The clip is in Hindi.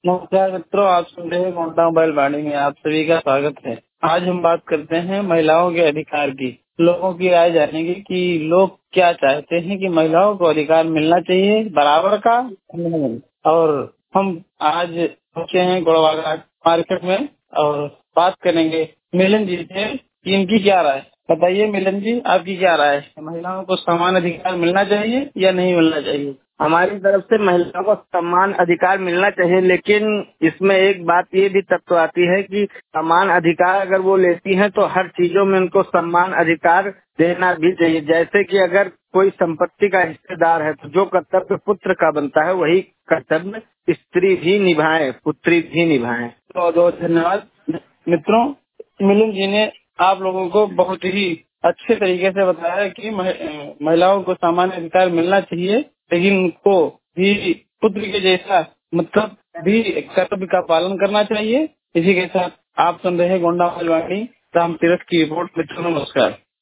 नमस्कार मित्रों, आप सुन रहे हैं गोंडा मोबाइल वाणी में। आप सभी का स्वागत है। आज हम बात करते हैं महिलाओं के अधिकार की। लोगों की राय जानेंगे कि लोग क्या चाहते हैं कि महिलाओं को अधिकार मिलना चाहिए बराबर का नहीं। और हम आज पहुंचे हैं गोड़वाघाट मार्केट में और बात करेंगे मिलन जी से कि इनकी क्या राय। बताइए मिलन जी, आपकी क्या राय है? महिलाओं को समान अधिकार मिलना चाहिए या नहीं मिलना चाहिए? हमारी तरफ से महिलाओं को समान अधिकार मिलना चाहिए, लेकिन इसमें एक बात ये भी तत्व आती है कि समान अधिकार अगर वो लेती हैं तो हर चीजों में उनको समान अधिकार देना भी चाहिए। जैसे कि अगर कोई संपत्ति का हिस्सेदार है तो जो कर्तव्य पुत्र का बनता है वही कर्तव्य स्त्री भी निभाए, पुत्री भी निभाए। बहुत बहुत धन्यवाद मित्रों। मिलन जी ने आप लोगों को बहुत ही अच्छे तरीके से बताया कि महिलाओं को सामान्य अधिकार मिलना चाहिए, लेकिन उनको भी पुत्र के जैसा मतलब भी कर्तव्य का पालन करना चाहिए। इसी के साथ आप सुन रहे हैं गोंडा मोबाइल वाणी, राम तीरथ की रिपोर्ट। मित्रों नमस्कार।